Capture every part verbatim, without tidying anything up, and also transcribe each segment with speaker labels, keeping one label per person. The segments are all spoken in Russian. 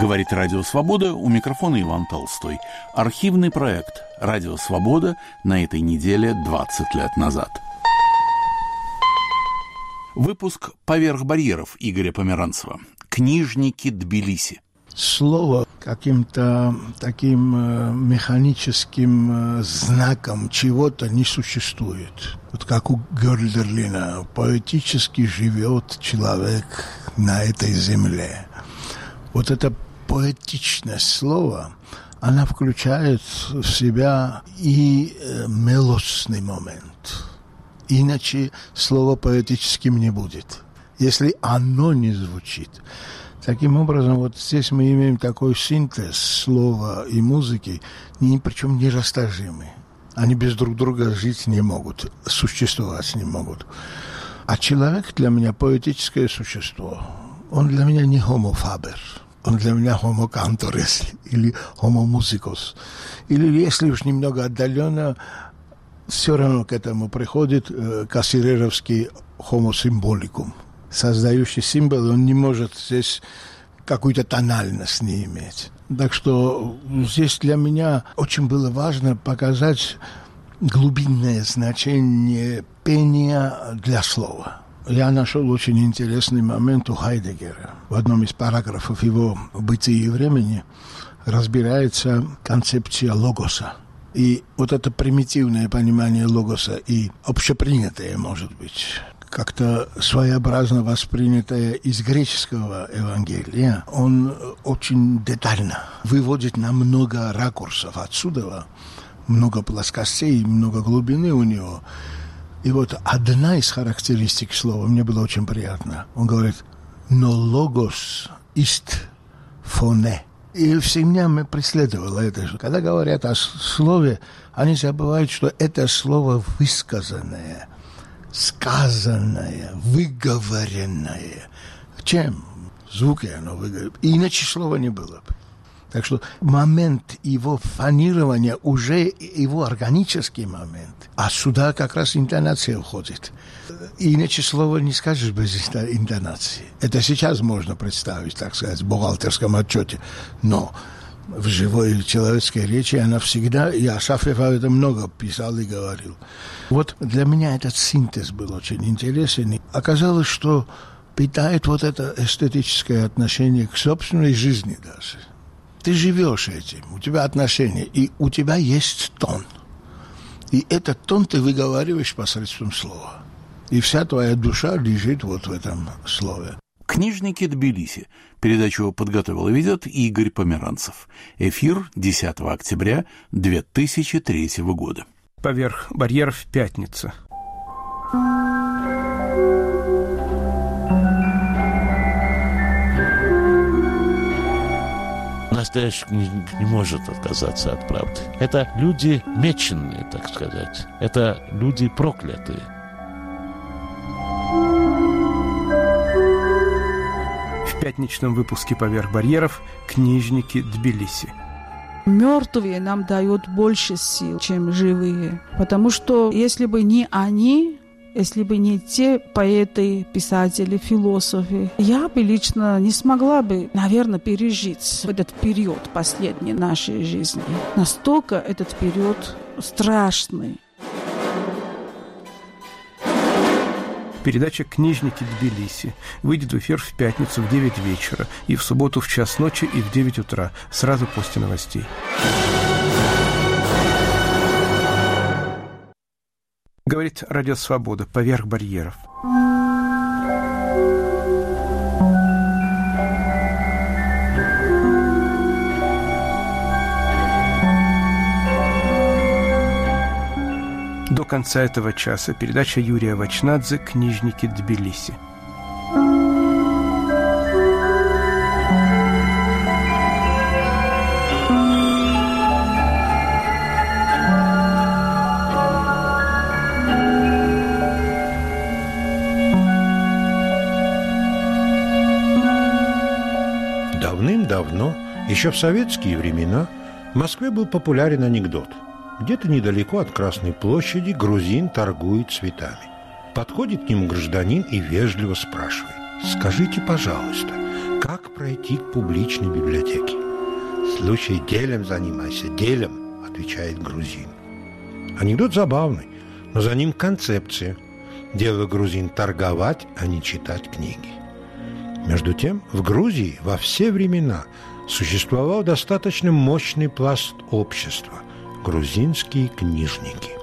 Speaker 1: Говорит Радио Свобода, у микрофона Иван Толстой. Архивный проект «Радио Свобода» на этой неделе двадцать лет назад. Выпуск «Поверх барьеров» Игоря Померанцева. Книжники Тбилиси.
Speaker 2: Слово каким-то таким э, механическим э, знаком чего-то не существует. Вот как у Гёльдерлина: поэтически живет человек на этой земле. Вот это поэтичное слово, она включает в себя и э, мелодичный момент. Иначе слово поэтическим не будет, если оно не звучит. Таким образом, вот здесь мы имеем такой синтез слова и музыки, ни, причем нерастяжимый. Они без друг друга жить не могут, существовать не могут. А человек для меня поэтическое существо. Он для меня не homo faber, он для меня homo cantores или homo musicus. Или, если уж немного отдаленно, все равно к этому приходит э, кассиреровский homo symbolicum. Создающий символ, он не может здесь какую-то тональность не иметь. Так что здесь для меня очень было важно показать глубинное значение пения для слова. Я нашел очень интересный момент у Хайдеггера. В одном из параграфов его «Бытия и времени» разбирается концепция логоса. И вот это примитивное понимание логоса и общепринятое, может быть, как-то своеобразно воспринятое из греческого Евангелия, он очень детально выводит на много ракурсов отсюда, много плоскостей, много глубины у него. И вот одна из характеристик слова мне было очень приятно. Он говорит: «Но логос ист фоне». И всегда me преследовало это. Когда говорят о слове, они забывают, что это слово высказанное, сказанное, выговоренное. Чем? Звуки оно выговорено. Иначе слова не было бы. Так что момент его фонирования уже его органический момент. А сюда как раз интонация входит. Иначе слова не скажешь без интонации. Это сейчас можно представить, так сказать, в бухгалтерском отчете. Но в живой человеческой речи она всегда, и Асафьев об этом много писал и говорил. Вот для меня этот синтез был очень интересен. Оказалось, что питает вот это эстетическое отношение к собственной жизни даже. Ты живешь этим, у тебя отношения, и у тебя есть тон. И этот тон ты выговариваешь посредством слова. И вся твоя душа лежит вот в этом слове.
Speaker 1: Книжники Тбилиси. Передачу подготовил и ведет Игорь Померанцев. Эфир десятого октября две тысячи третьего года.
Speaker 3: Поверх барьеров, пятница.
Speaker 4: Настоящий книжник не может отказаться от правды. Это люди меченные, так сказать. Это люди проклятые.
Speaker 3: В пятничном выпуске «Поверх барьеров» книжники Тбилиси.
Speaker 5: Мертвые нам дают больше сил, чем живые. Потому что если бы не они, если бы не те поэты, писатели, философы, я бы лично не смогла бы, наверное, пережить этот период последней нашей жизни. Настолько этот период страшный.
Speaker 3: Передача «Книжники Тбилиси» выйдет в эфир в пятницу в девять вечера и в субботу в час ночи и в девять утра, сразу после новостей. Говорит Радио Свобода. Поверх барьеров. До конца этого часа передача Юрия Вачнадзе «Книжники Тбилиси».
Speaker 6: Давным-давно, еще в советские времена, в Москве был популярен анекдот. Где-то недалеко от Красной площади грузин торгует цветами. Подходит к нему гражданин и вежливо спрашивает: «Скажите, пожалуйста, Как пройти к публичной библиотеке? «Слушай, делом занимайся, делом», отвечает грузин. Анекдот забавный, но за ним концепция. Дело грузин торговать, а не читать книги. Между тем, в Грузии во все времена существовал достаточно мощный пласт общества – грузинские книжники.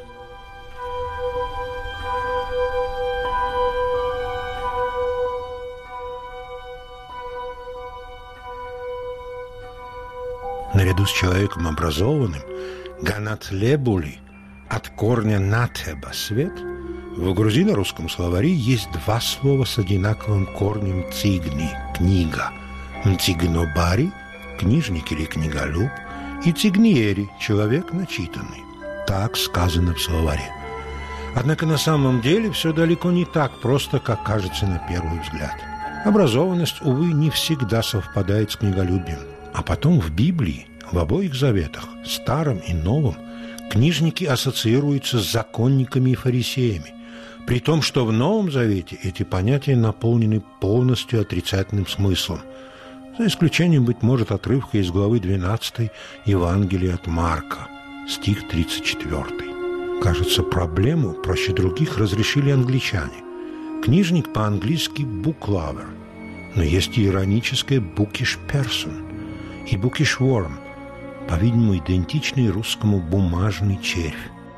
Speaker 6: Наряду с человеком образованным, ганатлебули, от корня натеба, свет, в грузино-русском словаре есть два слова с одинаковым корнем цигни, книга, мцигнобари, книжник или книголюб, и цигниери, человек начитанный. Так сказано в словаре. Однако на самом деле все далеко не так просто, как кажется на первый взгляд. Образованность, увы, не всегда совпадает с книголюбием. А потом в Библии, в обоих заветах, Старом и Новом, книжники ассоциируются с законниками и фарисеями, при том, что в Новом Завете эти понятия наполнены полностью отрицательным смыслом, за исключением, быть может, отрывка из главы двенадцатой Евангелия от Марка, стих тридцать четвёртый. Кажется, проблему проще других разрешили англичане. Книжник по-английски booklover, но есть и ироническое bookish person и bookish worm, по-видимому, идентичный русскому бумажный червь.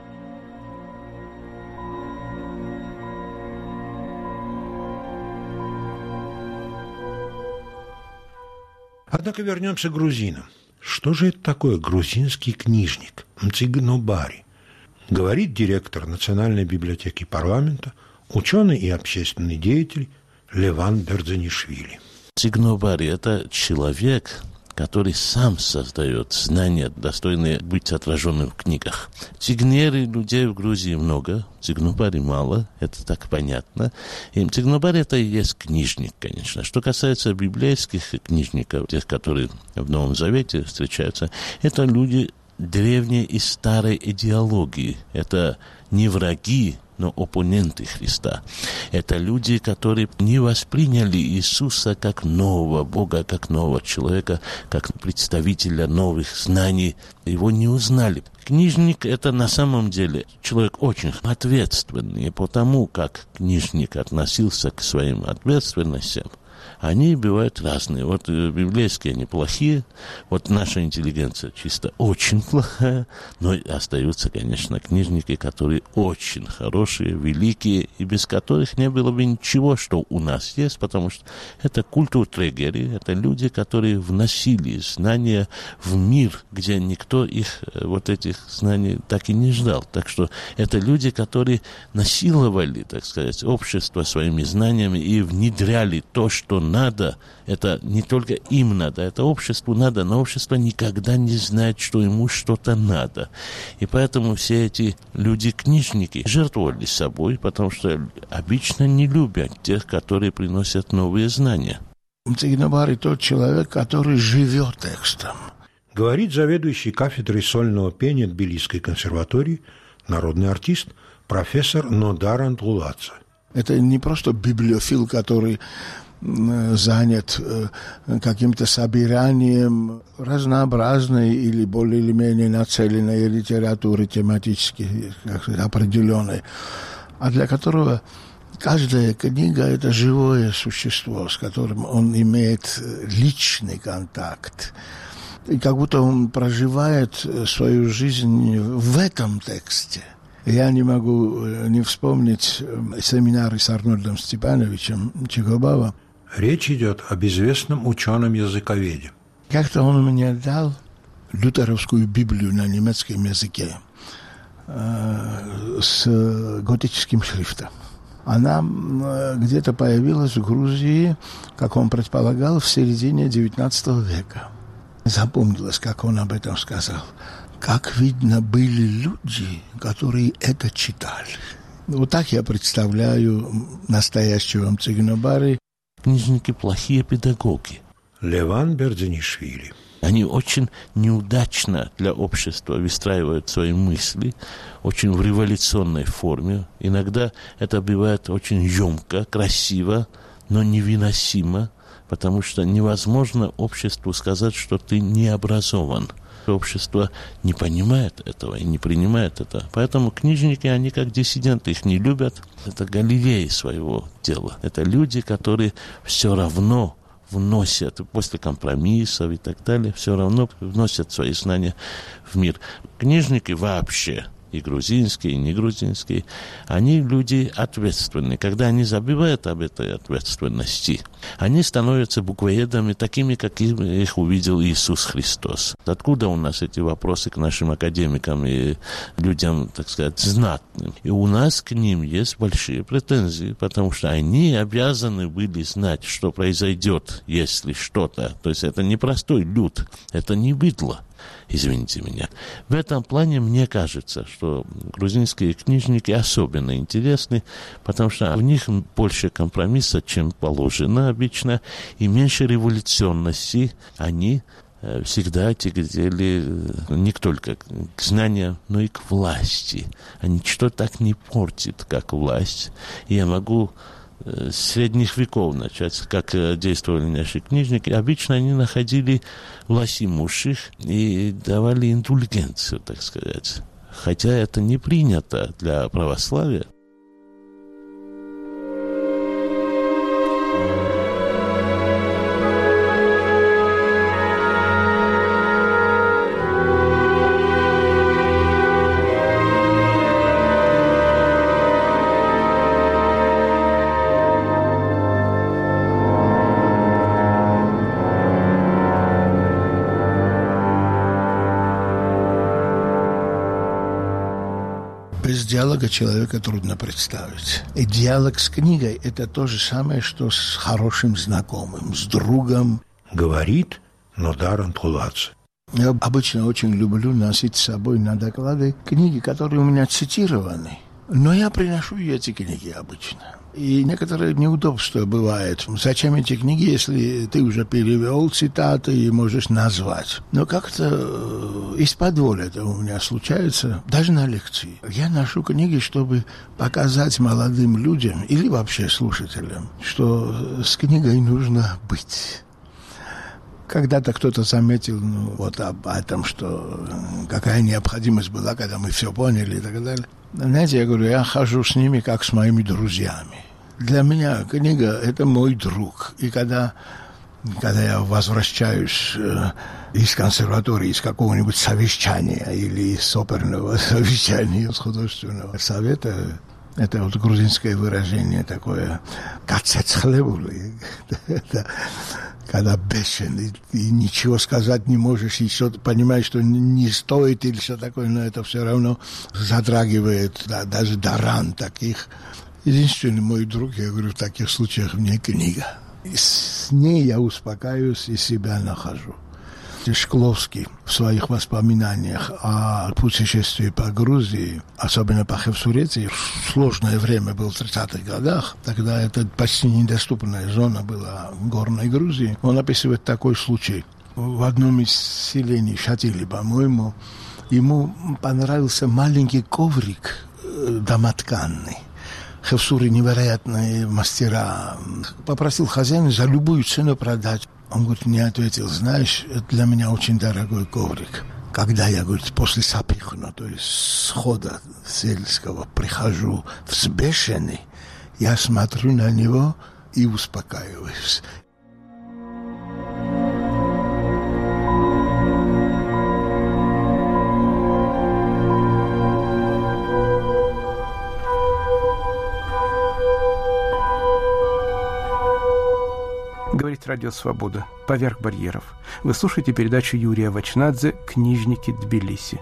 Speaker 6: Однако вернемся к грузинам. Что же это такое грузинский книжник, мцигнобари? Говорит директор Национальной библиотеки парламента, ученый и общественный деятель Леван Бердзанишвили.
Speaker 4: Мцигнобари – это человек, который сам создает знания, достойные быть отраженными в книгах. Цигнери людей в Грузии много, мцигнобари мало, это так понятно. И мцигнобари – это и есть книжник, конечно. Что касается библейских книжников, тех, которые в Новом Завете встречаются, это люди древней и старой идеологии. Это не враги, но оппоненты Христа. Это люди, которые не восприняли Иисуса как нового Бога, как нового человека, как представителя новых знаний. Его не узнали. Книжник – это на самом деле человек очень ответственный. И потому, как книжник относился к своим ответственностям, они бывают разные. Вот библейские они плохие, вот наша интеллигенция чисто очень плохая, но остаются, конечно, книжники, которые очень хорошие, великие, и без которых не было бы ничего, что у нас есть, потому что это культуртрегери, это люди, которые вносили знания в мир, где никто их, вот этих знаний, так и не ждал. Так что это люди, которые насиловали, так сказать, общество своими знаниями и внедряли то, что надо, это не только им надо, это обществу надо, но общество никогда не знает, что ему что-то надо. И поэтому все эти люди-книжники жертвовали собой, потому что обычно не любят тех, которые приносят новые знания.
Speaker 2: Мцигнобари тот человек, который живет текстом.
Speaker 6: Говорит заведующий кафедрой сольного пения Тбилисской консерватории, народный артист, профессор Нодар Антулаца.
Speaker 2: Это не просто библиофил, который занят каким-то собиранием разнообразной или более или менее нацеленной литературы тематически определенной, а для которого каждая книга – это живое существо, с которым он имеет личный контакт. И как будто он проживает свою жизнь в этом тексте. Я не могу не вспомнить семинары с Арнольдом Степановичем Чикобава.
Speaker 6: Речь идет об известном ученом-языковеде.
Speaker 2: Как-то он мне дал лютеровскую Библию на немецком языке э, с готическим шрифтом. Она э, где-то появилась в Грузии, как он предполагал, в середине девятнадцатого века. Запомнилось, как он об этом сказал. Как видно, были люди, которые это читали. Вот так я представляю настоящего мцигнобари.
Speaker 4: Книжники плохие педагоги.
Speaker 6: Леван Бердзанишвили.
Speaker 4: Они очень неудачно для общества выстраивают свои мысли, очень в революционной форме. Иногда это бывает очень емко, красиво, но невыносимо, потому что невозможно обществу сказать, что ты не образован. Общество не понимает этого и не принимает это. Поэтому книжники, они как диссиденты, их не любят. Это галилеи своего дела. Это люди, которые все равно вносят, после компромиссов и так далее, все равно вносят свои знания в мир. Книжники вообще, и грузинские, и не грузинские, они люди ответственные. Когда они забывают об этой ответственности, они становятся буквоедами такими, какими их увидел Иисус Христос. Откуда у нас эти вопросы к нашим академикам и людям, так сказать, знатным? И у нас к ним есть большие претензии, потому что они обязаны были знать, что произойдет, если что-то. То есть это не простой люд, это не быдло. Извините меня. В этом плане мне кажется, что грузинские книжники особенно интересны, потому что у них больше компромисса, чем положено обычно, и меньше революционности. Они всегда тяготели не только к знаниям, но и к власти. А ничто так не портит, как власть. И я могу с средних веков начать, как действовали наши книжники. Обычно они находили власть имущих и давали индульгенцию, так сказать. Хотя это не принято для православия.
Speaker 2: Без диалога человека трудно представить. И диалог с книгой – это то же самое, что с хорошим знакомым, с другом.
Speaker 6: Говорит, но дар антулации.
Speaker 2: Я обычно очень люблю носить с собой на доклады книги, которые у меня цитированы. Но я приношу и эти книги обычно. И некоторые неудобства бывают. Зачем эти книги, если ты уже перевел цитаты и можешь назвать? Но как-то из-под воли это у меня случается, даже на лекции. Я ношу книги, чтобы показать молодым людям или вообще слушателям, что с книгой нужно быть. Когда-то кто-то заметил, ну, вот об этом, что какая необходимость была, когда мы все поняли и так далее. Знаете, я говорю, я хожу с ними, как с моими друзьями. Для меня книга – это мой друг. И когда, когда я возвращаюсь э, из консерватории, из какого-нибудь совещания или из оперного совещания, из художественного совета, это вот грузинское выражение такое «кацецхлебули». Когда бешеный, и ничего сказать не можешь, и что понимаешь, что не стоит или что такое, но это все равно затрагивает, да, даже до ран таких. Единственный мой друг, я говорю, в таких случаях мне книга. И с ней я успокаиваюсь и себя нахожу. Шкловский в своих воспоминаниях о путешествии по Грузии, особенно по Хевсурете, в сложное время было в тридцатых годах, тогда это почти недоступная зона была в горной Грузии. Он описывает такой случай. В одном из селений, Шатили, по-моему, ему понравился маленький коврик домотканный. Хевсуры невероятные мастера. Попросил хозяина за любую цену продать. Он, говорит, мне ответил, знаешь, это для меня очень дорогой коврик. Когда я, говорит, после сапихна, то есть схода сельского, прихожу взбешенный, я смотрю на него и успокаиваюсь.
Speaker 3: Говорит Радио Свобода. Поверх барьеров. Вы слушаете передачу Юрия Вачнадзе «Книжники Тбилиси».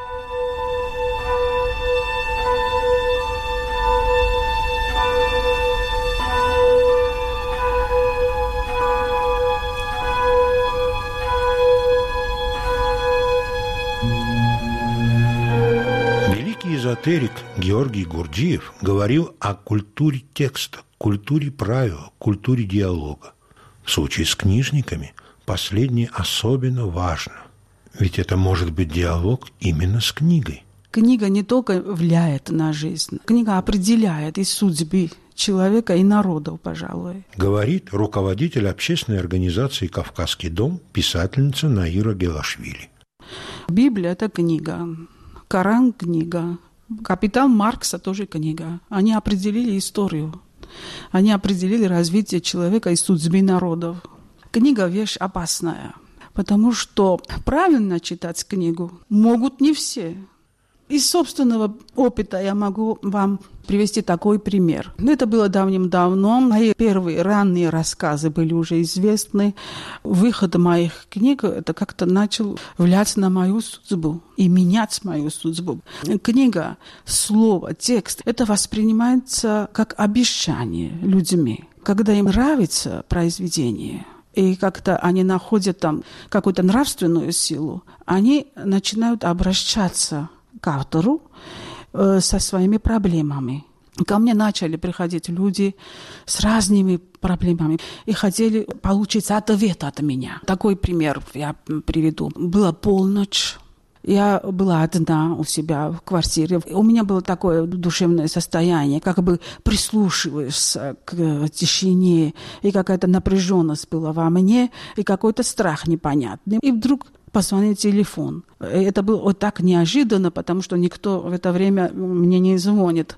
Speaker 6: Великий эзотерик Георгий Гурджиев говорил о культуре текста, культуре правила, культуре диалога. В случае с книжниками последнее особенно важно, ведь это может быть диалог именно с книгой.
Speaker 5: Книга не только влияет на жизнь, книга определяет и судьбы человека и народов, пожалуй.
Speaker 6: Говорит руководитель общественной организации «Кавказский дом», писательница Наира Гелашвили.
Speaker 5: Библия – это книга, Коран – книга, Капитал Маркса тоже книга. Они определили историю, они определили развитие человека и судьбы народов. Книга – вещь опасная, потому что правильно читать книгу могут не все. Из собственного опыта я могу вам привести такой пример. Это было давным-давно. Мои первые ранние рассказы были уже известны. Выход моих книг это как-то начал влиять на мою судьбу и менять мою судьбу. Книга, слово, текст – это воспринимается как обещание людьми. Когда им нравится произведение, и как-то они находят там какую-то нравственную силу, они начинают обращаться к автору э, со своими проблемами. Ко мне начали приходить люди с разными проблемами и хотели получить ответ от меня. Такой пример я приведу. Была полночь. Я была одна у себя в квартире. У меня было такое душевное состояние, как бы прислушиваюсь к тишине, и какая-то напряженность была во мне, и какой-то страх непонятный. И вдруг позвонил телефон. Это было вот так неожиданно, потому что никто в это время мне не звонит.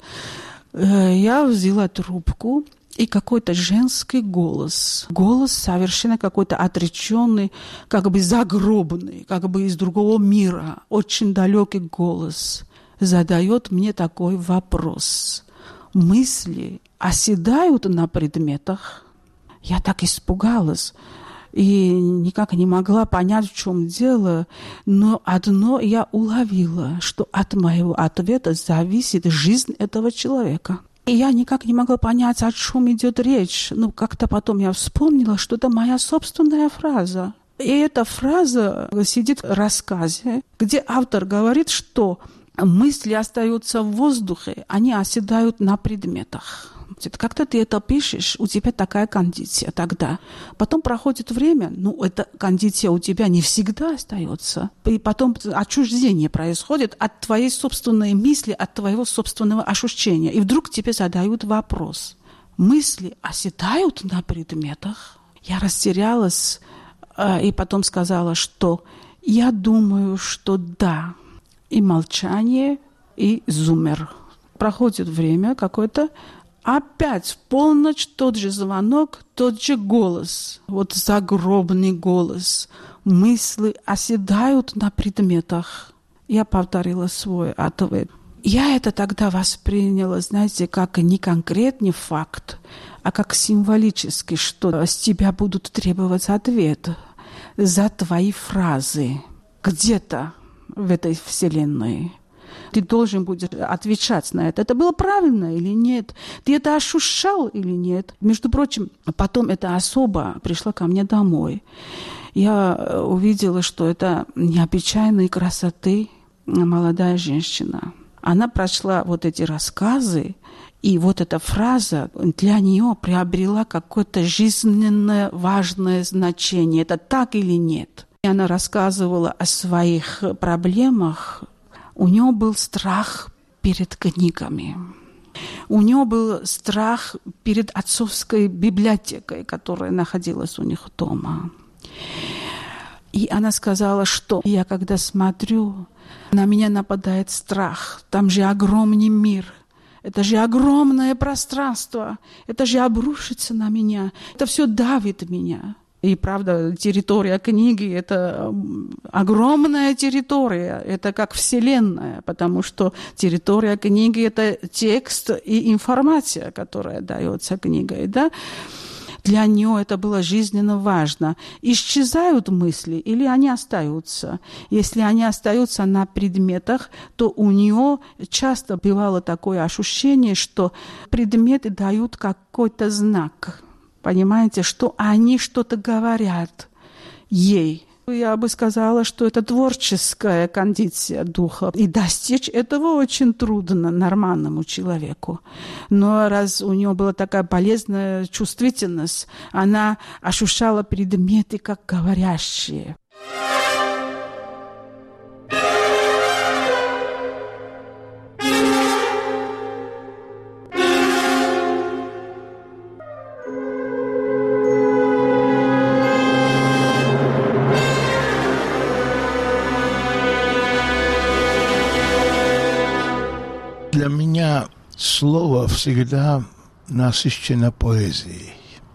Speaker 5: Я взяла трубку, и какой-то женский голос, голос совершенно какой-то отреченный, как бы загробный, как бы из другого мира, очень далекий голос, задает мне такой вопрос. Мысли оседают на предметах? Я так испугалась и никак не могла понять, в чем дело, но одно я уловила, что от моего ответа зависит жизнь этого человека. И я никак не могла понять, о чем идет речь. Но как-то потом я вспомнила, что это моя собственная фраза. И эта фраза сидит в рассказе, где автор говорит, что мысли остаются в воздухе, они оседают на предметах. Когда ты это пишешь, у тебя такая кондиция тогда. Потом проходит время, ну, эта кондиция у тебя не всегда остается. И потом отчуждение происходит от твоей собственной мысли, от твоего собственного ощущения. И вдруг тебе задают вопрос. Мысли оседают на предметах? Я растерялась и потом сказала, что я думаю, что да. И молчание, и зумер. Проходит время какое-то, опять в полночь тот же звонок, тот же голос. Вот загробный голос. Мысли оседают на предметах. Я повторила свой ответ. Я это тогда восприняла, знаете, как не конкретный факт, а как символический, что с тебя будут требовать ответ за твои фразы. Где-то в этой вселенной. Ты должен будешь отвечать на это. Это было правильно или нет? Ты это ощущал или нет? Между прочим, потом эта особа пришла ко мне домой. Я увидела, что это необычайной красоты молодая женщина. Она прочла вот эти рассказы, и вот эта фраза для нее приобрела какое-то жизненно важное значение. Это так или нет? И она рассказывала о своих проблемах. У нее был страх перед книгами. У нее был страх перед отцовской библиотекой, которая находилась у них дома. И она сказала, что я когда смотрю, на меня нападает страх. Там же огромный мир. Это же огромное пространство. Это же обрушится на меня. Это все давит меня. И правда, территория книги – это огромная территория, это как вселенная, потому что территория книги – это текст и информация, которая дается книгой, да? Для нее это было жизненно важно. Исчезают мысли или они остаются? Если они остаются на предметах, то у нее часто бывало такое ощущение, что предметы дают какой-то знак. Понимаете, что они что-то говорят ей. Я бы сказала, что это творческая кондиция духа. И достичь этого очень трудно нормальному человеку. Но раз у нее была такая полезная чувствительность, она ощущала предметы как говорящие.
Speaker 2: Слово всегда насыщено поэзией.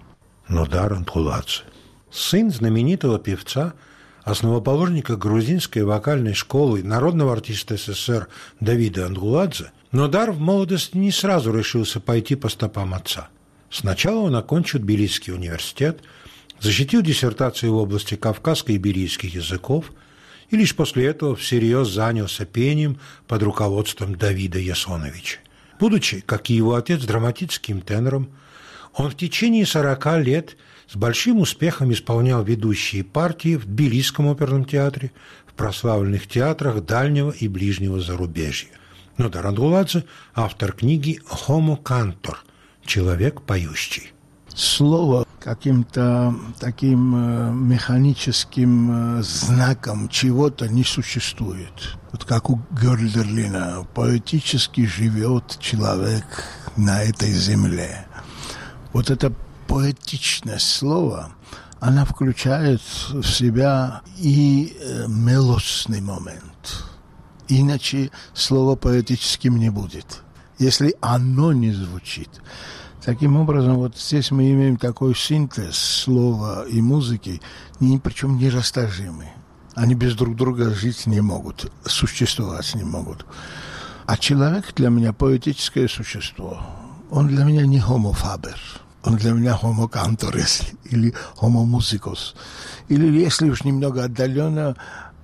Speaker 6: Нодар Андгуладзе. Сын знаменитого певца, основоположника грузинской вокальной школы, народного артиста СССР Давида Андгуладзе, Нодар в молодости не сразу решился пойти по стопам отца. Сначала он окончил Тбилисский университет, защитил диссертацию в области кавказско-иберийских языков и лишь после этого всерьез занялся пением под руководством Давида Ясоновича. Будучи, как и его отец, драматическим тенором, он в течение сорока лет с большим успехом исполнял ведущие партии в Тбилисском оперном театре, в прославленных театрах дальнего и ближнего зарубежья. Нодар Андгуладзе – автор книги «Homo Cantor» – «Человек поющий».
Speaker 2: Слово каким-то таким э, механическим э, знаком чего-то не существует. Вот как у Гёльдерлина: поэтически живет человек на этой земле. Вот эта поэтичность слова, она включает в себя и э, мелодичный момент. Иначе слово поэтическим не будет, если оно не звучит. Таким образом, вот здесь мы имеем такой синтез слова и музыки, ни, причем нерасторжимый. Они без друг друга жить не могут, существовать не могут. А человек для меня поэтическое существо. Он для меня не homo faber, он для меня homo cantor или homo musicus. Или, если уж немного отдаленно,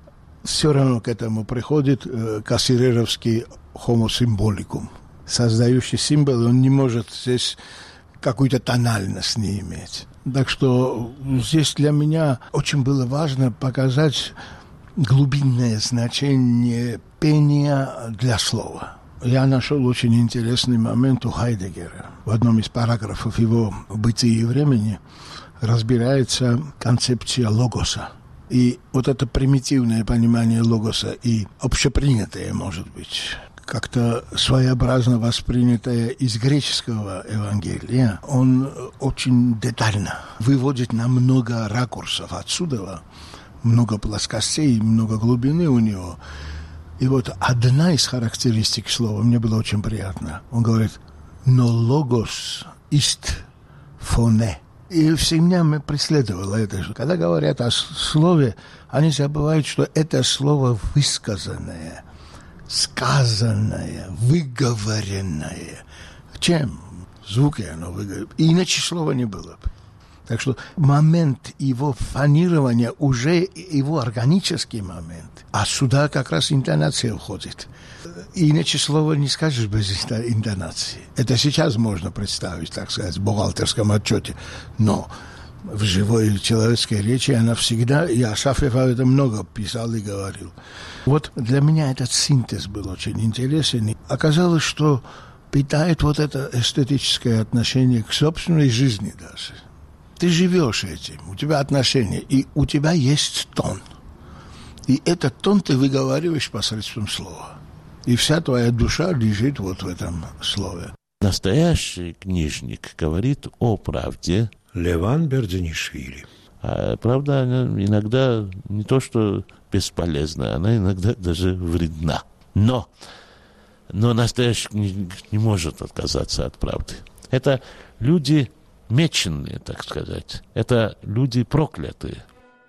Speaker 2: все равно к этому приходит э, кассиреровский homo symbolicum. Создающий символ, он не может здесь какую-то тональность не иметь. Так что здесь для меня очень было важно показать глубинное значение пения для слова. Я нашел очень интересный момент у Хайдеггера. В одном из параграфов его «Бытие времени» разбирается концепция логоса. И вот это примитивное понимание логоса и общепринятое, может быть, как-то своеобразно воспринятое из греческого Евангелия, он очень детально выводит на много ракурсов отсюда, много плоскостей, много глубины у него. И вот одна из характеристик слова мне было очень приятно. Он говорит: «Но логос ист фоне». И всегда me преследовало это. Когда говорят о слове, они забывают, что это слово высказанное, сказанное, выговоренное. Чем? Звуки оно выговорено. Иначе слова не было бы. Так что момент его фонирования уже его органический момент. А сюда как раз интонация входит. Иначе слова не скажешь без интонации. Это сейчас можно представить, так сказать, в бухгалтерском отчете. Но в живой человеческой речи она всегда, и Ашафьев об этом много писал и говорил. Вот для меня этот синтез был очень интересен. Оказалось, что питает вот это эстетическое отношение к собственной жизни даже. Ты живешь этим, у тебя отношения, и у тебя есть тон. И этот тон ты выговариваешь посредством слова. И вся твоя душа лежит вот в этом слове.
Speaker 4: Настоящий книжник говорит о правде.
Speaker 6: Леван Бердзинишвили.
Speaker 4: А правда, она иногда не то что бесполезна, она иногда даже вредна. Но, но настоящий книжник не может отказаться от правды. Это люди меченные, так сказать. Это люди проклятые.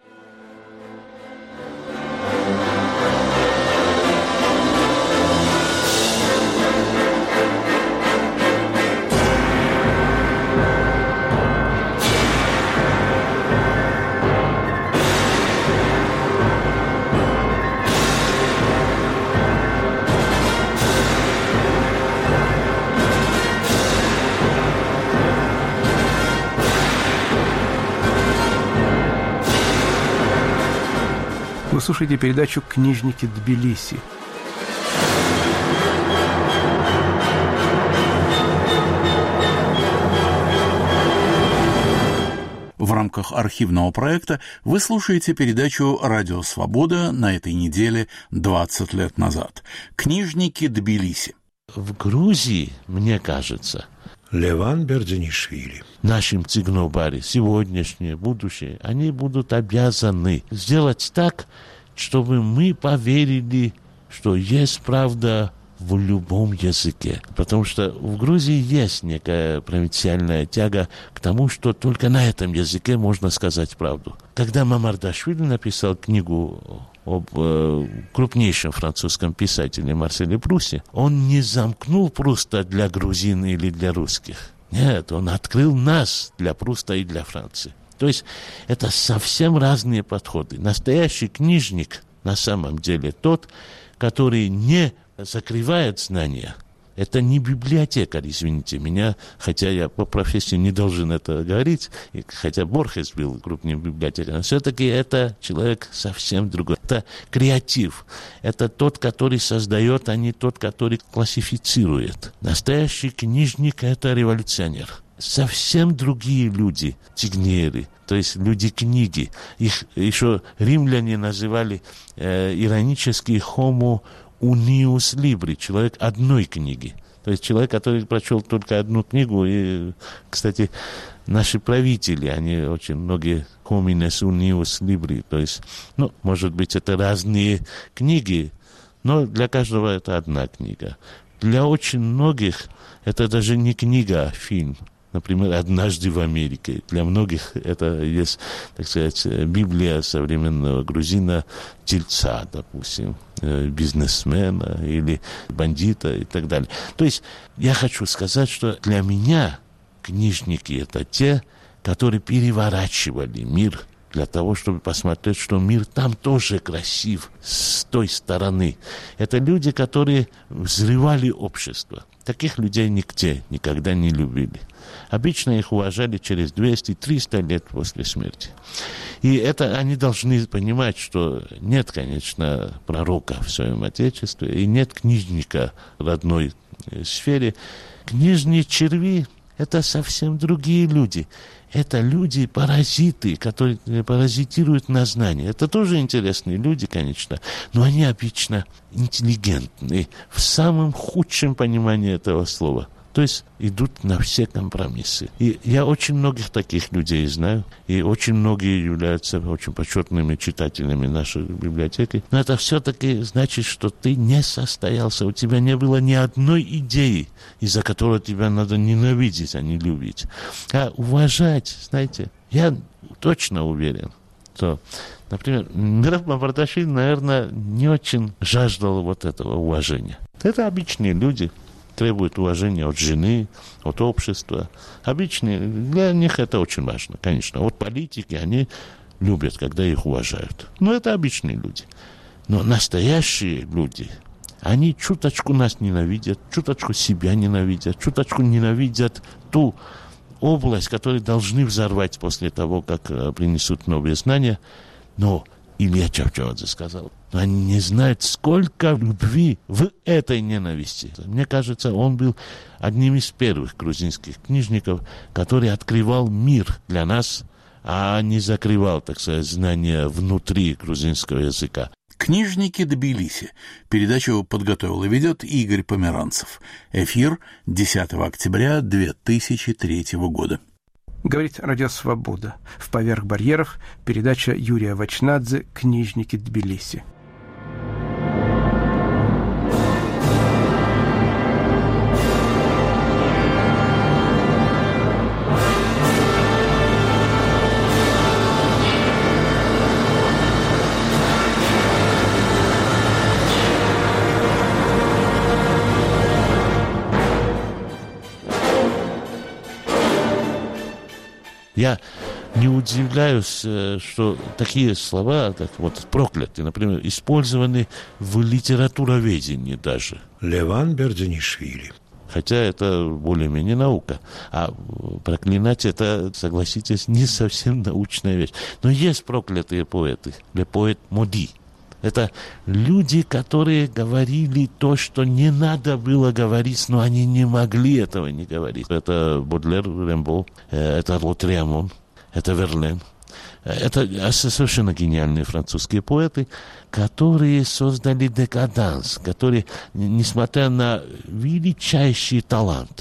Speaker 3: Вы слушаете передачу «Книжники Тбилиси».
Speaker 1: В рамках архивного проекта вы слушаете передачу «Радио Свобода» на этой неделе двадцать лет назад. «Книжники Тбилиси».
Speaker 4: В Грузии, мне кажется,
Speaker 6: Леван Бердзинишвили.
Speaker 4: Нашим цигнобари, сегодняшнее, будущее, они будут обязаны сделать так, чтобы мы поверили, что есть правда в любом языке. Потому что в Грузии есть некая провинциальная тяга к тому, что только на этом языке можно сказать правду. Когда Мамардашвили написал книгу об э, крупнейшем французском писателе Марселе Прусе, он не замкнул Пруста для грузин или для русских. Нет, он открыл нас для Пруста и для Франции. То есть это совсем разные подходы. Настоящий книжник на самом деле тот, который не закрывает знания. Это не библиотекарь, извините меня, хотя я по профессии не должен это говорить, хотя Борхес был крупным библиотекарем, но все-таки это человек совсем другой. Это креатив. Это тот, который создает, а не тот, который классифицирует. Настоящий книжник – это революционер. Совсем другие люди, тигнеры, то есть люди книги. Их еще римляне называли э, иронически homo unius libri, человек одной книги. То есть человек, который прочел только одну книгу. И, кстати, наши правители, они очень многие homines unius libri. То есть, ну, может быть, это разные книги, но для каждого это одна книга. Для очень многих это даже не книга, а фильм. Например, «Однажды в Америке». Для многих это есть, так сказать, Библия современного грузина, тельца, допустим, бизнесмена или бандита и так далее. То есть я хочу сказать, что для меня книжники – это те, которые переворачивали мир для того, чтобы посмотреть, что мир там тоже красив с той стороны. Это люди, которые взрывали общество. Таких людей нигде никогда не любили. Обычно их уважали через двести-триста лет после смерти. И это они должны понимать, что нет, конечно, пророка в своем отечестве, и нет книжника в родной сфере. Книжные черви – это совсем другие люди. Это люди-паразиты, которые паразитируют на знании. Это тоже интересные люди, конечно, но они обычно интеллигентны в самом худшем понимании этого слова. То есть идут на все компромиссы. И я очень многих таких людей знаю, и очень многие являются очень почетными читателями нашей библиотеки. Но это все-таки значит, что ты не состоялся, у тебя не было ни одной идеи, из-за которой тебя надо ненавидеть, а не любить. А уважать, знаете, я точно уверен, что, например, Мираб Мамардашвили, наверное, не очень жаждал вот этого уважения. Это обычные люди, требует уважения от жены, от общества. Обычные, для них это очень важно, конечно. Вот политики, они любят, когда их уважают. Но это обычные люди. Но настоящие люди, они чуточку нас ненавидят, чуточку себя ненавидят, чуточку ненавидят ту область, которую должны взорвать после того, как принесут новые знания. Но Илья Чавчавадзе сказал, но они не знают, сколько любви в этой ненависти. Мне кажется, он был одним из первых грузинских книжников, который открывал мир для нас, а не закрывал, так сказать, знания внутри грузинского языка.
Speaker 1: «Книжники Тбилиси». Передачу подготовил и ведет Игорь Померанцев. Эфир десятого октября две тысячи третьего года.
Speaker 3: Говорит Радио Свобода. В «Поверх барьеров» передача Юрия Вачнадзе «Книжники Тбилиси».
Speaker 4: Я не удивляюсь, что такие слова, как вот «проклятый», например, использованы в литературоведении даже.
Speaker 6: Леван Бердзинишвили.
Speaker 4: Хотя это более-менее наука. А проклинать это, согласитесь, не совсем научная вещь. Но есть проклятые поэты. Ле поэт Моди. Это люди, которые говорили то, что не надо было говорить, но они не могли этого не говорить. Это Бодлер, Рембо, это Лотремон, это Верлен. Это совершенно гениальные французские поэты, которые создали декаданс, которые, несмотря на величайший талант,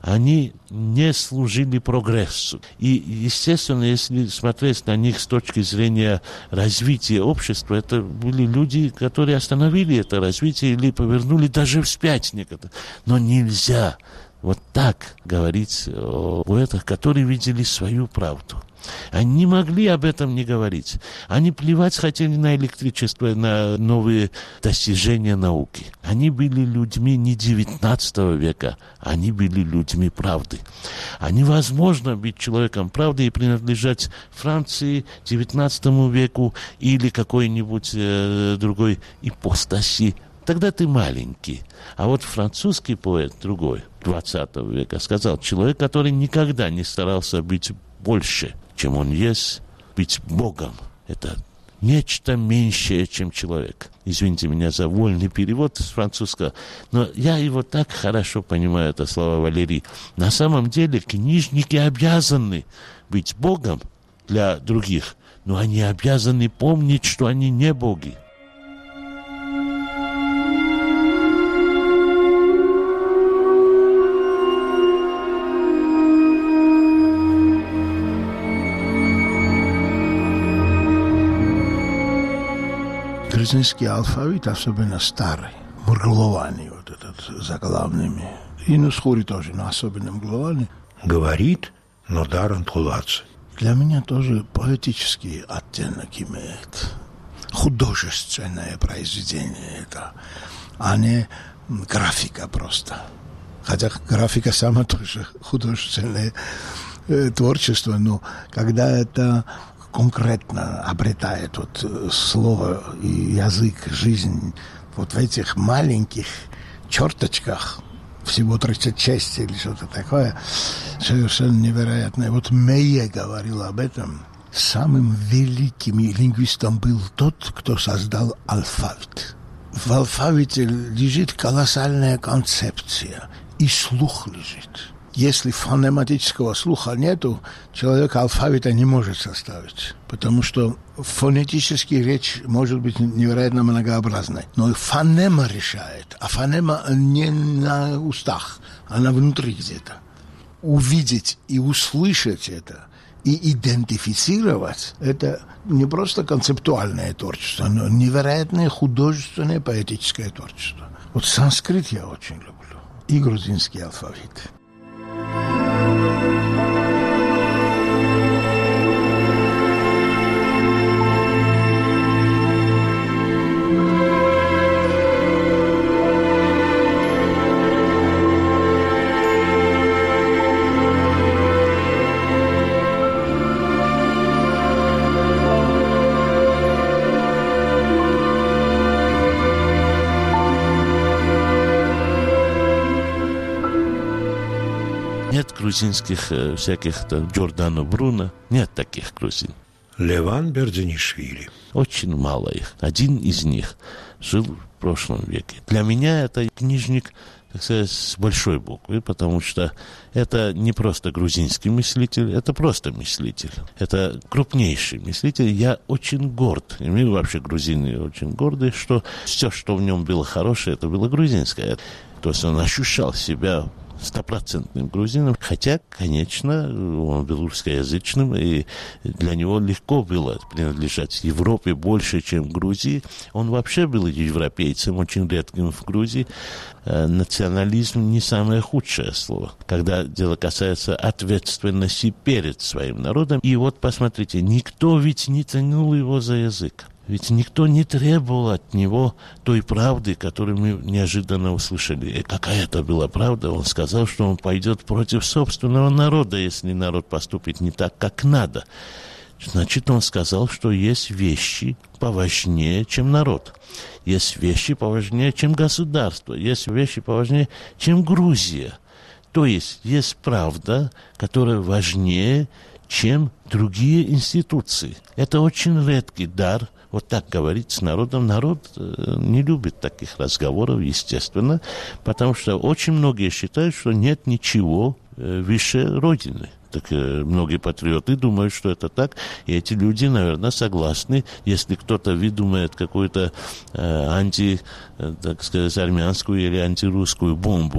Speaker 4: они не служили прогрессу. И, естественно, если смотреть на них с точки зрения развития общества, это были люди, которые остановили это развитие или повернули даже вспять некоторые. Но нельзя вот так говорить о поэтах, которые видели свою правду. Они не могли об этом не говорить. Они плевать хотели на электричество, на новые достижения науки. Они были людьми не девятнадцатого века, они были людьми правды. А невозможно быть человеком правды и принадлежать Франции, девятнадцатому веку или какой-нибудь э, другой ипостаси. Тогда ты маленький. А вот французский поэт, другой, двадцатого века, сказал, человек, который никогда не старался быть больше, чем он есть, быть Богом. Это нечто меньшее, чем человек. Извините меня за вольный перевод с французского, но я его так хорошо понимаю, это слова Валерии. На самом деле книжники обязаны быть Богом для других, но они обязаны помнить, что они не боги.
Speaker 2: Грузинский алфавит, особенно старый, мурглованный, вот этот, заглавными. И нусхури тоже, но особенно мурглованный.
Speaker 6: Говорит, но дар антулации.
Speaker 2: Для меня тоже поэтический оттенок имеет. Художественное произведение это, а не графика просто. Хотя графика сама тоже художественное э, творчество, но когда это конкретно обретает вот слово и язык, жизнь вот в этих маленьких черточках, всего тридцать шесть или что-то такое, совершенно невероятное. Вот Мейе говорил об этом. Самым великим лингвистом был тот, кто создал алфавит. В алфавите лежит колоссальная концепция, и слух лежит. Если фонематического слуха нету, человек алфавита не может составить, потому что фонетически речь может быть невероятно многообразной. Но фонема решает, а фонема не на устах, она внутри где-то. Увидеть и услышать это, и идентифицировать, это не просто концептуальное творчество, но невероятное художественное поэтическое творчество. Вот санскрит я очень люблю, и грузинский алфавит.
Speaker 4: Нет грузинских э, всяких там Джордано Бруно, нет таких грузин.
Speaker 6: Леван Бердзинишвили.
Speaker 4: Очень мало их. Один из них жил в прошлом веке. Для меня это книжник, так сказать, с большой буквы, потому что это не просто грузинский мыслитель, это просто мыслитель. Это крупнейший мыслитель. Я очень горд, и мы вообще грузины очень горды, что все, что в нем было хорошее, это было грузинское. То есть он ощущал себя стопроцентным грузином, хотя, конечно, он был русскоязычным, и для него легко было принадлежать Европе больше, чем Грузии. Он вообще был европейцем, очень редким в Грузии. Национализм не самое худшее слово, когда дело касается ответственности перед своим народом. И вот, посмотрите, никто ведь не тянул его за язык. Ведь никто не требовал от него той правды, которую мы неожиданно услышали. И какая это была правда? Он сказал, что он пойдет против собственного народа, если народ поступит не так, как надо. Значит, он сказал, что есть вещи поважнее, чем народ. Есть вещи поважнее, чем государство. Есть вещи поважнее, чем Грузия. То есть есть правда, которая важнее, чем другие институции. Это очень редкий дар. Вот так говорить с народом. Народ не любит таких разговоров, естественно, потому что очень многие считают, что нет ничего выше Родины. Так многие патриоты думают, что это так, и эти люди, наверное, согласны, если кто-то выдумает какую-то э, анти, так сказать, армянскую или антирусскую бомбу,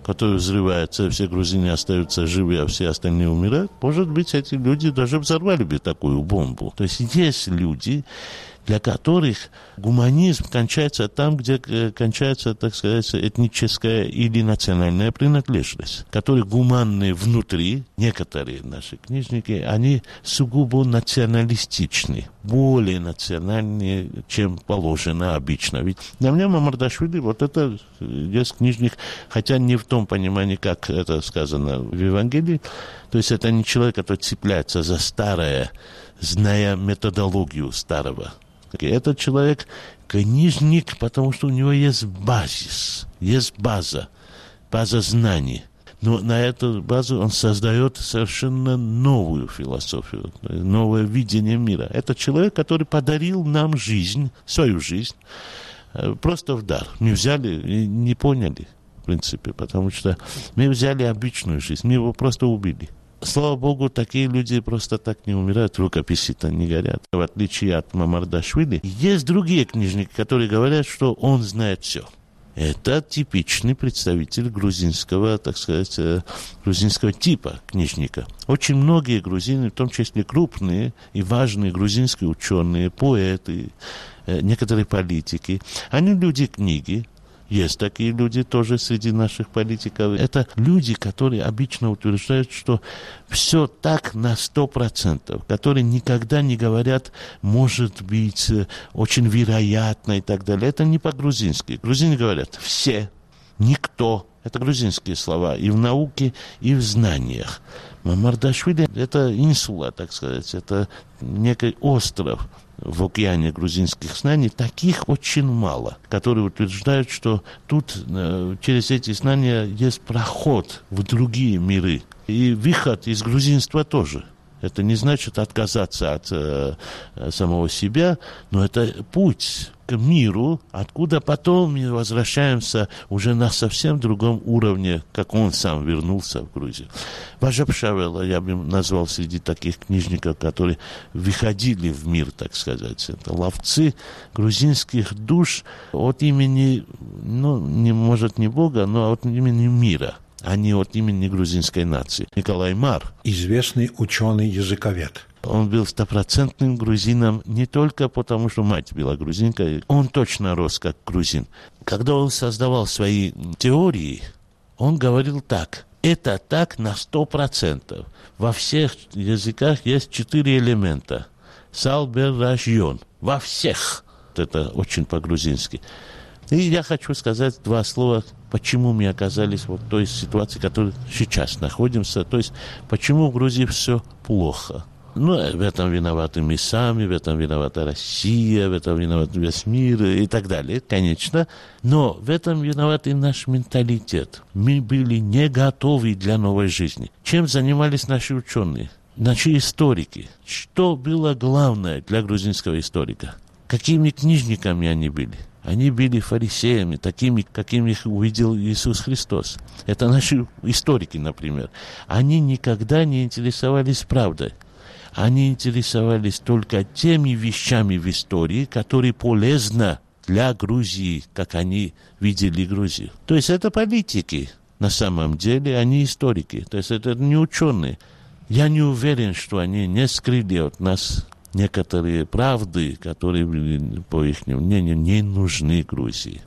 Speaker 4: который взрывается, все грузины остаются живы, а все остальные умирают, может быть, эти люди даже взорвали бы такую бомбу. То есть есть люди, для которых гуманизм кончается там, где кончается, так сказать, этническая или национальная принадлежность, которые гуманные внутри, некоторые наши книжники, они сугубо националистичны, более национальные, чем положено обычно. Ведь для меня Мамардашвили, вот это есть книжник, хотя не в том понимании, как это сказано в Евангелии, то есть это не человек, который цепляется за старое, зная методологию старого. Этот человек книжник, потому что у него есть базис, есть база, база знаний. Но на эту базу он создает совершенно новую философию, новое видение мира. Это человек, который подарил нам жизнь, свою жизнь, просто в дар. Мы взяли и не поняли, в принципе, потому что мы взяли обычную жизнь, мы его просто убили. Слава Богу, такие люди просто так не умирают, рукописи-то не горят. В отличие от Мамардашвили, есть другие книжники, которые говорят, что он знает все. Это типичный представитель грузинского, так сказать, грузинского типа книжника. Очень многие грузины, в том числе крупные и важные грузинские ученые, поэты, некоторые политики, они люди книги. Есть такие люди тоже среди наших политиков. Это люди, которые обычно утверждают, что все так на сто процентов, которые никогда не говорят, может быть, очень вероятно и так далее. Это не по-грузински. Грузины говорят «все», «никто». Это грузинские слова и в науке, и в знаниях. Мамардашвили – это инсула, так сказать, это некий остров в океане грузинских знаний. Таких очень мало, которые утверждают, что тут э, через эти знания есть проход в другие миры. И выход из грузинства тоже. Это не значит отказаться от э, самого себя, но это путь к миру, откуда потом мы возвращаемся уже на совсем другом уровне, как он сам вернулся в Грузию. Важап Шавела я бы назвал среди таких книжников, которые выходили в мир, так сказать. Это ловцы грузинских душ от имени, ну, не, может, не Бога, но от имени мира, а не от имени грузинской нации. Николай Мар.
Speaker 6: Известный ученый-языковед.
Speaker 4: Он был стопроцентным грузином не только потому, что мать была грузинка, он точно рос как грузин. Когда он создавал свои теории, он говорил так: это так на сто процентов. Во всех языках есть четыре элемента. Салберражьон. Во всех. Это очень по-грузински. И я хочу сказать два слова, почему мы оказались вот в той ситуации, в которой сейчас находимся. То есть, почему в Грузии все плохо. Ну, в этом виноваты мы сами, в этом виновата Россия, в этом виноват весь мир и так далее, конечно. Но в этом виноват и наш менталитет. Мы были не готовы для новой жизни. Чем занимались наши ученые, наши историки? Что было главное для грузинского историка? Какими книжниками они были? Они были фарисеями, такими, какими их увидел Иисус Христос. Это наши историки, например. Они никогда не интересовались правдой. Они интересовались только теми вещами в истории, которые полезны для Грузии, как они видели Грузию. То есть это политики. На самом деле они историки. То есть это не ученые. Я не уверен, что они не скрыли от нас некоторые правды, которые, по их мнению, не нужны Грузии.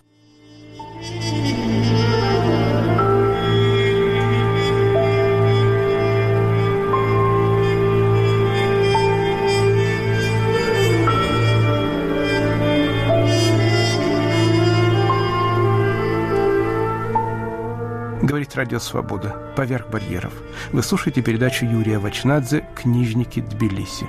Speaker 3: Говорит Радио Свобода. Поверх барьеров. Вы слушаете передачу Юрия Вачнадзе «Книжники Тбилиси».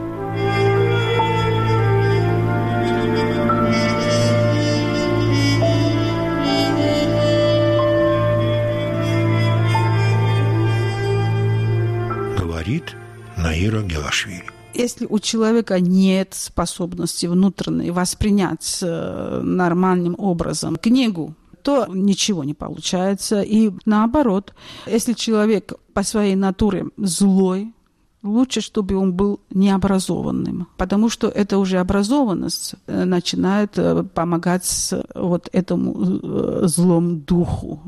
Speaker 6: Говорит Наира Гелашвили.
Speaker 5: Если у человека нет способности внутренней воспринять нормальным образом книгу, то ничего не получается. И наоборот, если человек по своей натуре злой, лучше, чтобы он был необразованным, потому что эта уже образованность начинает помогать вот этому злому духу.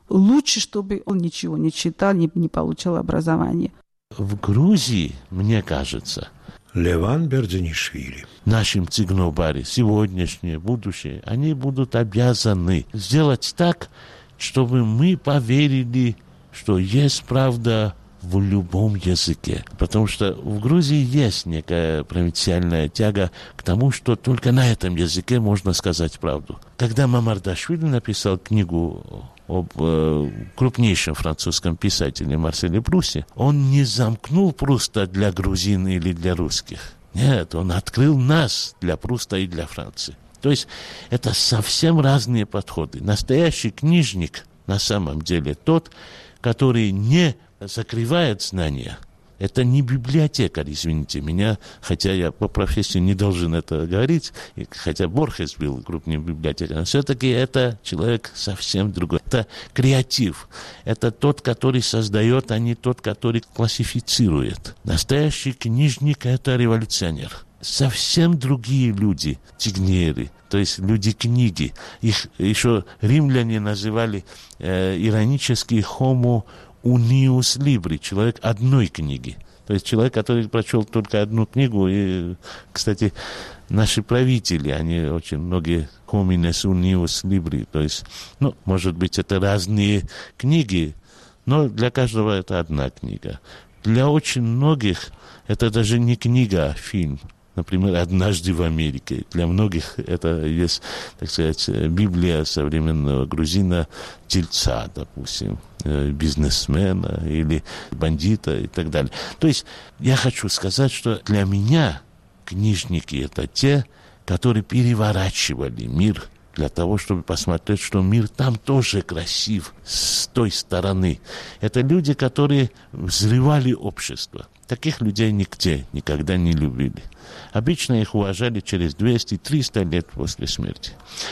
Speaker 5: лучше, чтобы он ничего не читал, не, не получал образование.
Speaker 4: В Грузии, мне кажется,
Speaker 6: Леван Бердзинишвили,
Speaker 4: нашим цигнобари, сегодняшнее, будущее, они будут обязаны сделать так, чтобы мы поверили, что есть правда в любом языке. Потому что в Грузии есть некая провинциальная тяга к тому, что только на этом языке можно сказать правду. Когда Мамардашвили написал книгу об э, крупнейшем французском писателе Марселе Прусе, он не замкнул Пруста для грузин или для русских. Нет, он открыл нас для Пруста и для Франции. То есть это совсем разные подходы. Настоящий книжник на самом деле тот, который не закрывает знания. Это не библиотекарь, извините меня, хотя я по профессии не должен это говорить, хотя Борхес был крупным библиотекарем, все-таки это человек совсем другой. Это креатив, это тот, который создает, а не тот, который классифицирует. Настоящий книжник – это революционер. Совсем другие люди, тигнеры, то есть люди книги. Их еще римляне называли э, иронически homo unius libri, человек одной книги. То есть человек, который прочел только одну книгу. И, кстати, наши правители, они очень многие homines unius libri. То есть, ну, может быть, это разные книги, но для каждого это одна книга. Для очень многих это даже не книга, а фильм. Например, «Однажды в Америке». Для многих это есть, так сказать, Библия современного грузина, тельца, допустим, бизнесмена или бандита и так далее. То есть я хочу сказать, что для меня книжники – это те, которые переворачивали мир для того, чтобы посмотреть, что мир там тоже красив с той стороны. Это люди, которые взрывали общество. Таких людей нигде никогда не любили. Обычно их уважали через двести-триста лет после смерти.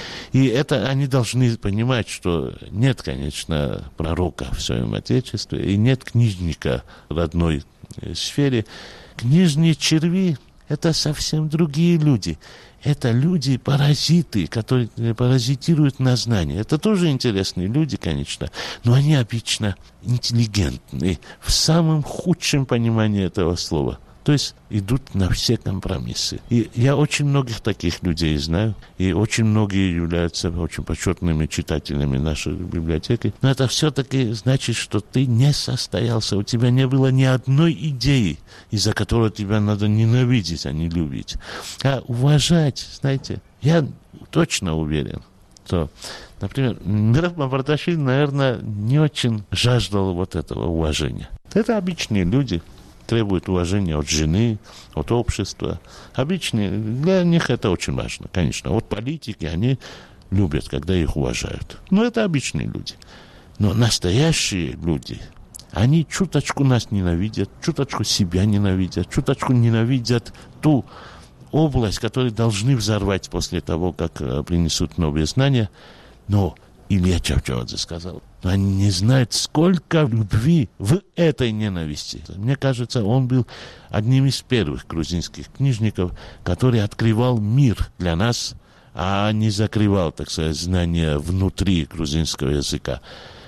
Speaker 4: И это они должны понимать, что нет, конечно, пророка в своем Отечестве, и нет книжника в родной сфере. Книжные черви – это совсем другие люди. Это люди-паразиты, которые паразитируют на знания. Это тоже интересные люди, конечно, но они обычно интеллигентны в самом худшем понимании этого слова. То есть идут на все компромиссы. И я очень многих таких людей знаю, и очень многие являются очень почетными читателями нашей библиотеки. Но это все-таки значит, что ты не состоялся, у тебя не было ни одной идеи, из-за которой тебя надо ненавидеть, а не любить. А уважать, знаете, я точно уверен, что, например, Мераб Мамардашвили, наверное, не очень жаждал вот этого уважения. Это обычные люди, требуют уважения от жены, от общества. Обычные, для них это очень важно, конечно. Вот политики, они любят, когда их уважают. Но это обычные люди. Но настоящие люди, они чуточку нас ненавидят, чуточку себя ненавидят, чуточку ненавидят ту область, которую должны взорвать после того, как принесут новые знания. Но Илья Чавчавадзе сказал, они не знают, сколько любви в этой ненависти. Мне кажется, он был одним из первых грузинских книжников, который открывал мир для нас, а не закрывал, так сказать, знания внутри грузинского языка.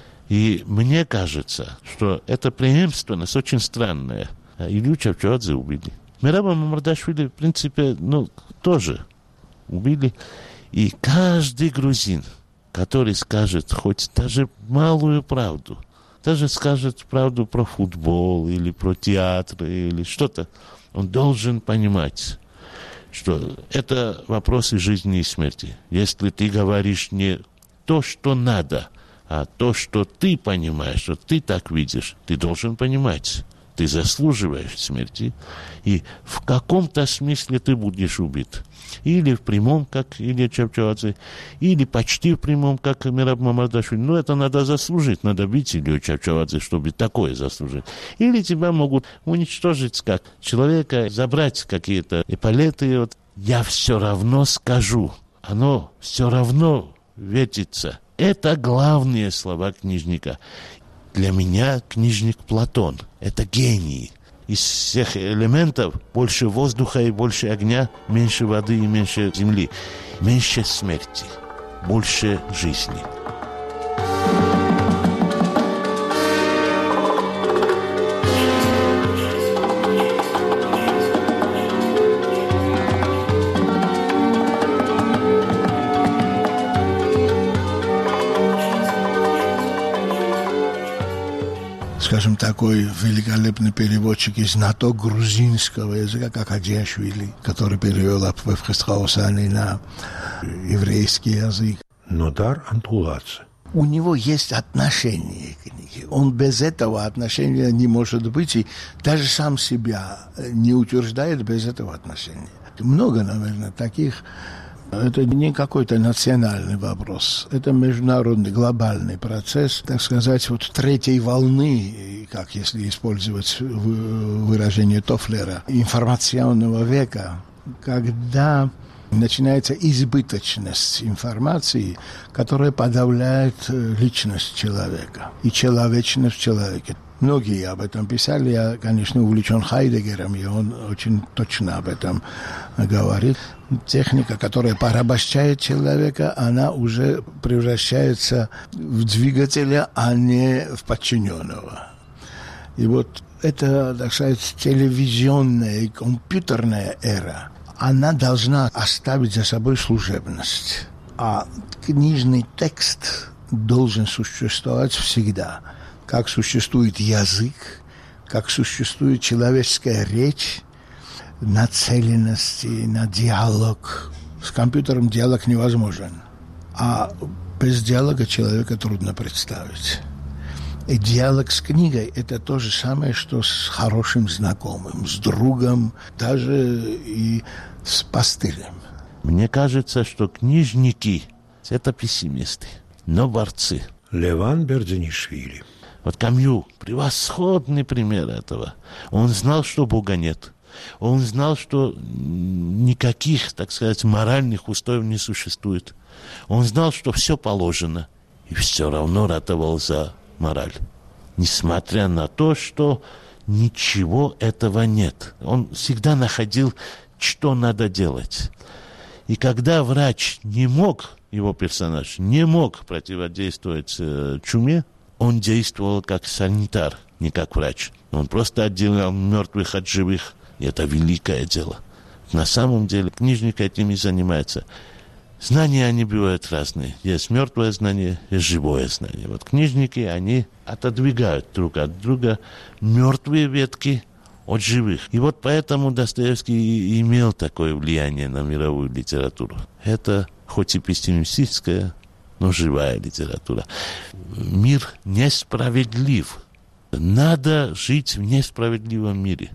Speaker 4: И мне кажется, что эта преемственность очень странная. Илью Чавчавадзе убили. Мераба Мамардашвили, в принципе, ну, тоже убили. И каждый грузин, который скажет хоть даже малую правду, даже скажет правду про футбол или про театр или что-то, он должен понимать, что это вопросы жизни и смерти. Если ты говоришь не то, что надо, а то, что ты понимаешь, что ты так видишь, ты должен понимать. Ты заслуживаешь смерти, и в каком-то смысле ты будешь убит. Или в прямом, как Илья Чавчавадзе, или почти в прямом, как Мераб Мамардашвили. Но это надо заслужить, надо бить Илью Чавчавадзе, чтобы такое заслужить. Или тебя могут уничтожить как человека, забрать какие-то эполеты. Вот. Я все равно скажу, оно все равно ветится. Это главные слова книжника. Для меня книжник Платон – это гений. Из всех элементов больше воздуха и больше огня, меньше воды и меньше земли, меньше смерти, больше жизни.
Speaker 2: скажем, такой великолепный переводчик и знаток грузинского языка, как Адиашвили, который перевел Апвефхестхаусани на еврейский язык.
Speaker 6: Но дар антулации.
Speaker 2: У него есть отношение к книге. Он без этого отношения не может быть, и даже сам себя не утверждает без этого отношения. Много, наверное, таких. Это не какой-то национальный вопрос. Это международный, глобальный процесс, так сказать, вот третьей волны, как если использовать выражение Тофлера, информационного века, когда начинается избыточность информации, которая подавляет личность человека и человечность в человеке. Многие об этом писали. Я, конечно, увлечен Хайдеггером, и он очень точно об этом говорит. Техника, которая порабощает человека, она уже превращается в двигателя, а не в подчиненного. И вот эта, так сказать, телевизионная и компьютерная эра, она должна оставить за собой служебность. А книжный текст должен существовать всегда. Как существует язык, как существует человеческая речь, нацеленность на диалог. С компьютером диалог невозможен. А без диалога человека трудно представить. И диалог с книгой – это то же самое, что с хорошим знакомым, с другом, даже и с пастырем.
Speaker 4: Мне кажется, что книжники – это пессимисты, но борцы.
Speaker 6: Леван Бердзинишвили.
Speaker 4: Вот Камью – превосходный пример этого. Он знал, что Бога нет. Он знал, что никаких, так сказать, моральных устоев не существует. Он знал, что все положено, и все равно ратовал за мораль. Несмотря на то, что ничего этого нет. Он всегда находил, что надо делать. И когда врач не мог, его персонаж, не мог противодействовать э, чуме, он действовал как санитар, не как врач. Он просто отделял мертвых от живых. И это великое дело. На самом деле книжник этим и занимается. Знания, они бывают разные. Есть мертвое знание, есть живое знание. Вот книжники, они отодвигают друг от друга мертвые ветки от живых. И вот поэтому Достоевский имел такое влияние на мировую литературу. Это хоть и пессимистическая, но живая литература. Мир несправедлив. Надо жить в несправедливом мире.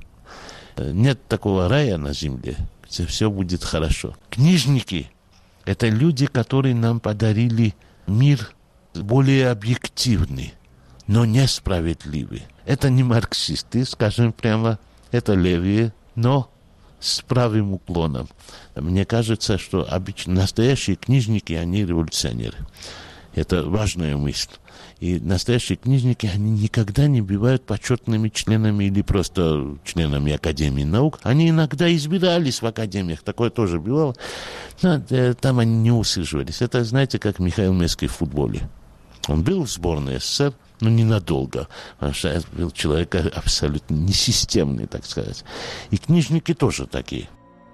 Speaker 4: Нет такого рая на земле, где все будет хорошо. Книжники – это люди, которые нам подарили мир более объективный, но несправедливый. Это не марксисты, скажем прямо, это левые, но с правым уклоном. Мне кажется, что обычно настоящие книжники, они революционеры. Это важная мысль. И настоящие книжники, они никогда не бывают почетными членами или просто членами Академии наук. Они иногда избирались в академиях, такое тоже бывало. Но там они не усаживались. Это, знаете, как Михаил Месский в футболе. Он был в сборной СССР, но ненадолго, потому что это был человек абсолютно несистемный, так сказать. И книжники тоже такие.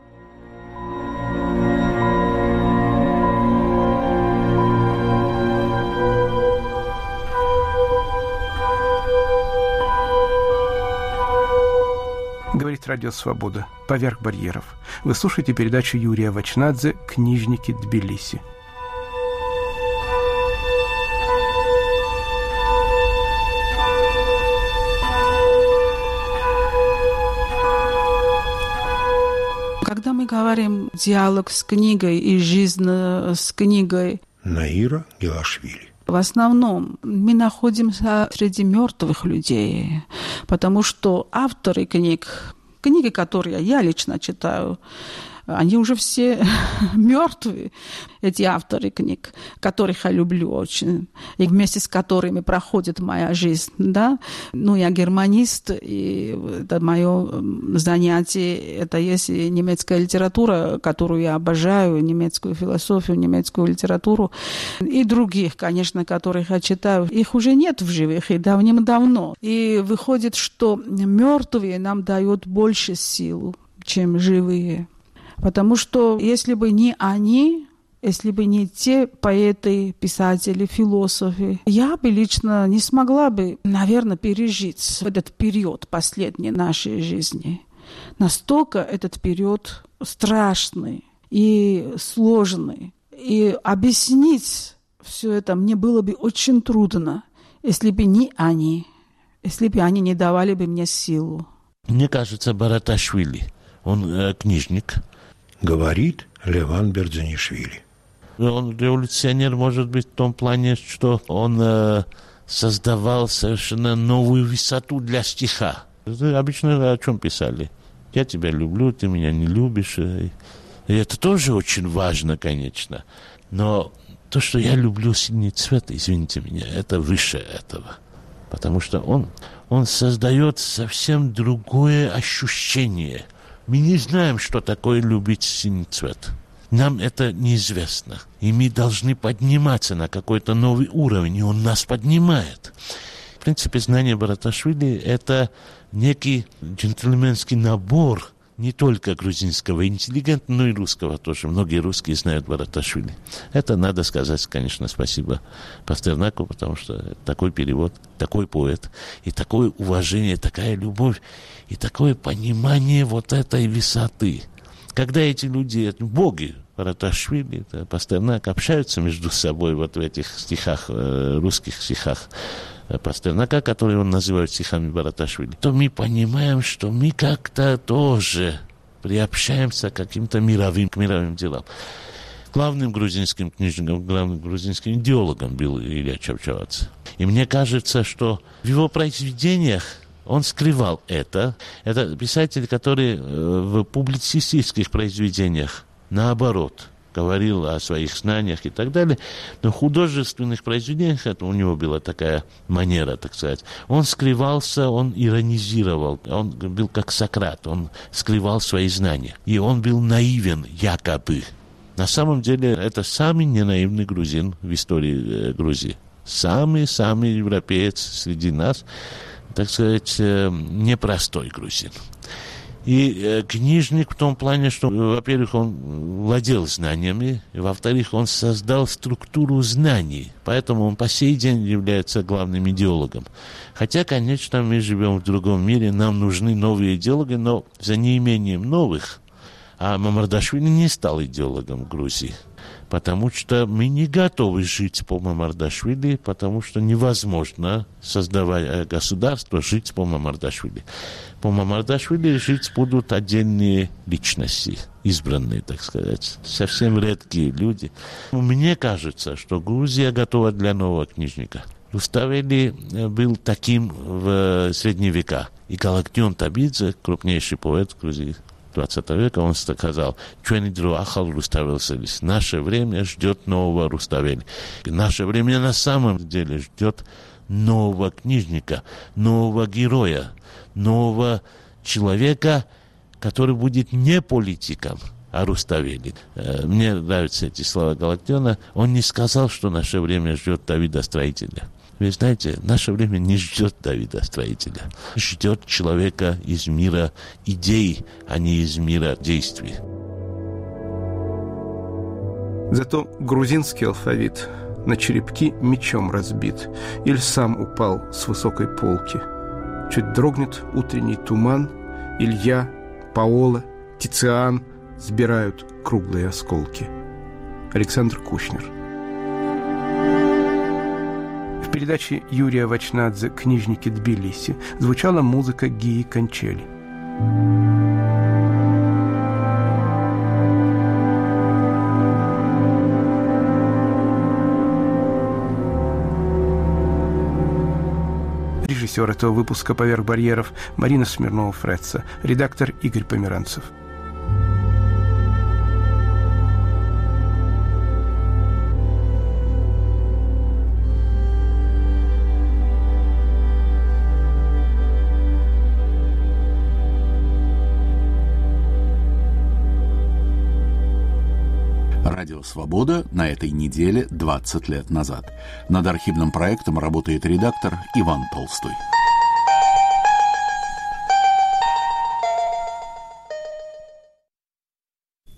Speaker 3: Говорит Радио Свобода. Поверх барьеров. Вы слушаете передачу Юрия Вачнадзе «Книжники Тбилиси».
Speaker 5: Когда мы говорим диалог с книгой и жизнь с книгой,
Speaker 6: Наира Гелашвили.
Speaker 5: в основном мы находимся среди мертвых людей, потому что авторы книг, книги, которые я лично читаю, они уже все мертвые, эти авторы книг, которых я люблю очень, и вместе с которыми проходит моя жизнь, да. Ну, я германист, и это мое занятие, это есть немецкая литература, которую я обожаю, немецкую философию, немецкую литературу, и других, конечно, которых я читаю. Их уже нет в живых, и давным-давно. И выходит, что мертвые нам дают больше сил, чем живые. Потому что если бы не они, если бы не те поэты, писатели, философы, я бы лично не смогла бы, наверное, пережить этот период последней нашей жизни. Настолько этот период страшный и сложный. И объяснить все это мне было бы очень трудно, если бы не они, если бы они не давали бы мне силу.
Speaker 4: Мне кажется, Бараташвили, он э, книжник.
Speaker 6: Говорит Леван Бердзинишвили.
Speaker 4: Он революционер, может быть, в том плане, что он э, создавал совершенно новую высоту для стиха. Обычно о чем писали? Я тебя люблю, ты меня не любишь. И это тоже очень важно, конечно. Но то, что я люблю синий цвет, извините меня, это выше этого. Потому что он, он создает совсем другое ощущение. Мы не знаем, что такое любить синий цвет. Нам это неизвестно. И мы должны подниматься на какой-то новый уровень, и он нас поднимает. В принципе, знание Бараташвили – это некий джентльменский набор не только грузинского интеллигента, но и русского тоже. Многие русские знают Бараташвили. Это надо сказать, конечно, спасибо Пастернаку, потому что такой перевод, такой поэт, и такое уважение, такая любовь, и такое понимание вот этой высоты. Когда эти люди, боги, Бараташвили, Пастернак, общаются между собой вот в этих стихах, русских стихах Пастернака, которые он называет стихами Бараташвили, то мы понимаем, что мы как-то тоже приобщаемся к каким-то мировым, к мировым делам. Главным грузинским книжником, главным грузинским идеологом был Илья Чавчавадзе. И мне кажется, что в его произведениях он скрывал это. Это писатель, который в публицистических произведениях, наоборот, говорил о своих знаниях и так далее, но в художественных произведениях, это у него была такая манера, так сказать, он скрывался, он иронизировал, он был как Сократ, он скрывал свои знания, и он был наивен, якобы. На самом деле, это самый ненаивный грузин в истории Грузии. Самый-самый европеец среди нас, так сказать, непростой грузин. И э, книжник в том плане, что, во-первых, он владел знаниями, и, во-вторых, он создал структуру знаний, поэтому он по сей день является главным идеологом. Хотя, конечно, мы живем в другом мире, нам нужны новые идеологи, но за неимением новых. А Мамардашвили не стал идеологом Грузии, потому что мы не готовы жить по Мамардашвили, потому что невозможно, создавая государство, жить по Мамардашвили. По Мамардашвили жить будут отдельные личности, избранные, так сказать, совсем редкие люди. Мне кажется, что Грузия готова для нового книжника. Руставели был таким в средние века. И Галактион Табидзе, крупнейший поэт Грузии двадцатого века, он сказал: «Чуэнидру ахал Руставелселис». Наше время ждет нового Руставели. И наше время на самом деле ждет нового книжника, нового героя, нового человека, который будет не политиком, а Руставели. Мне нравятся эти слова Галактиона. Он не сказал, что наше время ждет Давида Строителя. Вы знаете, наше время не ждет Давида Строителя. Ждет человека из мира идей, а не из мира действий.
Speaker 3: Зато грузинский алфавит на черепки мечом разбит или сам упал с высокой полки. Чуть дрогнет утренний туман, Илья, Паола, Тициан сбирают круглые осколки. Александр Кушнер. В передаче Юрия Вачнадзе «Книжники Тбилиси» звучала музыка Гии Кончели. Режиссер этого выпуска «Поверх барьеров» Марина Смирнова-Фреца, редактор Игорь Померанцев.
Speaker 1: Радио «Свобода» на этой неделе двадцать лет назад. Над архивным проектом работает редактор Иван Толстой.